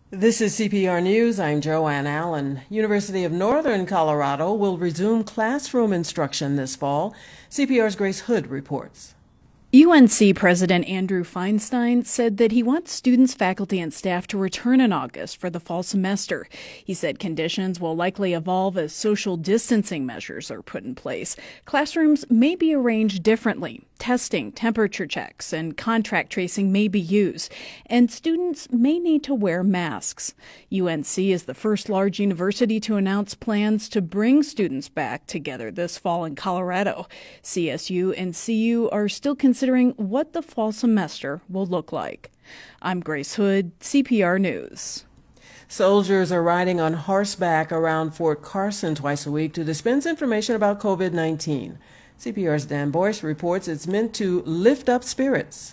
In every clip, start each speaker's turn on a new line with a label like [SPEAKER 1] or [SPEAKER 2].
[SPEAKER 1] This is CPR News. I'm Joanne Allen. University of Northern Colorado will resume classroom instruction this fall. CPR's Grace Hood reports.
[SPEAKER 2] UNC President Andrew Feinstein said that he wants students, faculty, and staff to return in August for the fall semester. He said conditions will likely evolve as social distancing measures are put in place. Classrooms may be arranged differently. Testing, temperature checks, and contact tracing may be used, and students may need to wear masks. UNC is the first large university to announce plans to bring students back together this fall in Colorado. CSU and CU are still considering what the fall semester will look like. I'm Grace Hood, CPR News.
[SPEAKER 1] Soldiers are riding on horseback around Fort Carson twice a week to dispense information about COVID-19. CPR's Dan Boyce reports it's meant to lift up spirits.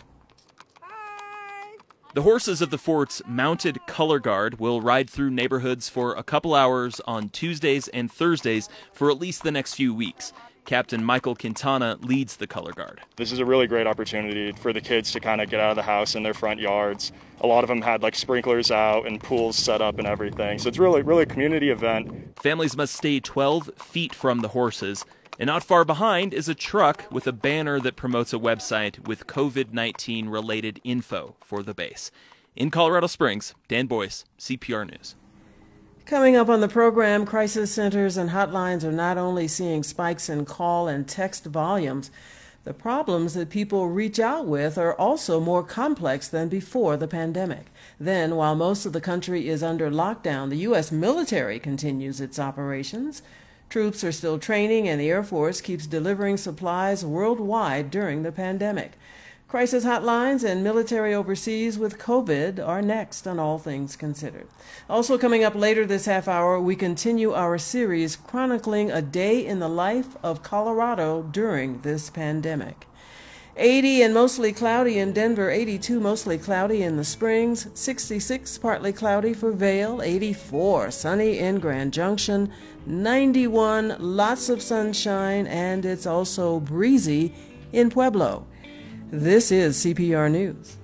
[SPEAKER 3] The horses of the fort's mounted color guard will ride through neighborhoods for a couple hours on Tuesdays and Thursdays for at least the next few weeks. Captain Michael Quintana leads the color guard.
[SPEAKER 4] This is a really great opportunity for the kids to kind of get out of the house in their front yards. A lot of them had sprinklers out and pools set up and everything. So it's really a community event.
[SPEAKER 3] Families must stay 12 feet from the horses. And not far behind is a truck with a banner that promotes a website with COVID-19 related info for the base. In Colorado Springs, Dan Boyce, CPR News.
[SPEAKER 1] Coming up on the program, crisis centers and hotlines are not only seeing spikes in call and text volumes, the problems that people reach out with are also more complex than before the pandemic. Then, while most of the country is under lockdown, the U.S. military continues its operations. Troops are still training, and the Air Force keeps delivering supplies worldwide during the pandemic. Crisis hotlines and military overseas with COVID are next on All Things Considered. Also coming up later this half hour, we continue our series chronicling a day in the life of Colorado during this pandemic. 80 and mostly cloudy in Denver, 82 mostly cloudy in the Springs, 66 partly cloudy for Vail, 84 sunny in Grand Junction, 91 lots of sunshine, and it's also breezy in Pueblo. This is CPR News.